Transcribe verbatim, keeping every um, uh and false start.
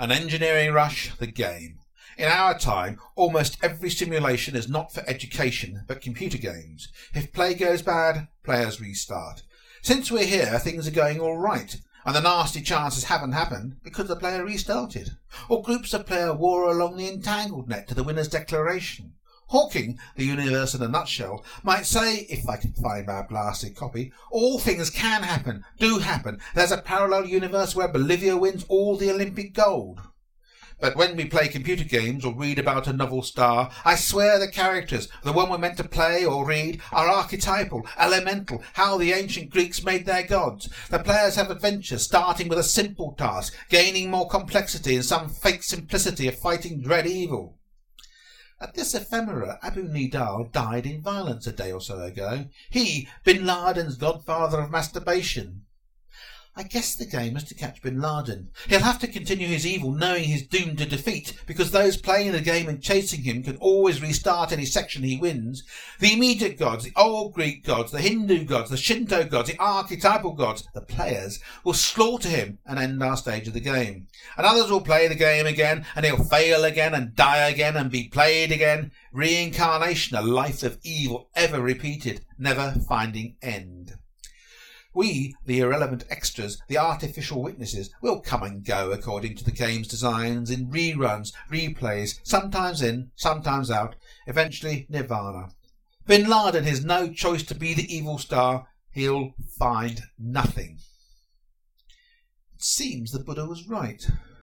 An engineering rush, the game. In our time, almost every simulation is not for education, but computer games. If play goes bad, players restart. Since we're here, things are going all right, and the nasty chances haven't happened because the player restarted, or groups of players wore along the entangled net to the winner's declaration. Hawking, the universe in a nutshell, might say, if I could find my blasted copy, all things can happen, do happen. There's a parallel universe where Bolivia wins all the Olympic gold. But when we play computer games or read about a novel star, I swear the characters, the one we're meant to play or read, are archetypal, elemental, how the ancient Greeks made their gods. The players have adventures, starting with a simple task, gaining more complexity and some fake simplicity of fighting dread evil. At this ephemera, Abu Nidal died in violence a day or so ago. He, Bin Laden's godfather of masturbation. I guess the game is to catch Bin Laden. He'll have to continue his evil knowing he's doomed to defeat, because those playing the game and chasing him can always restart any section he wins. The immediate gods, the old Greek gods, the Hindu gods, the Shinto gods, the archetypal gods, the players, will slaughter him and end our stage of the game. And others will play the game again, and he'll fail again and die again and be played again. Reincarnation, a life of evil ever repeated, never finding end. We, the irrelevant extras, the artificial witnesses, will come and go according to the game's designs, in reruns, replays, sometimes in, sometimes out, eventually nirvana. Bin Laden has no choice to be the evil star. He'll find nothing. It seems the Buddha was right.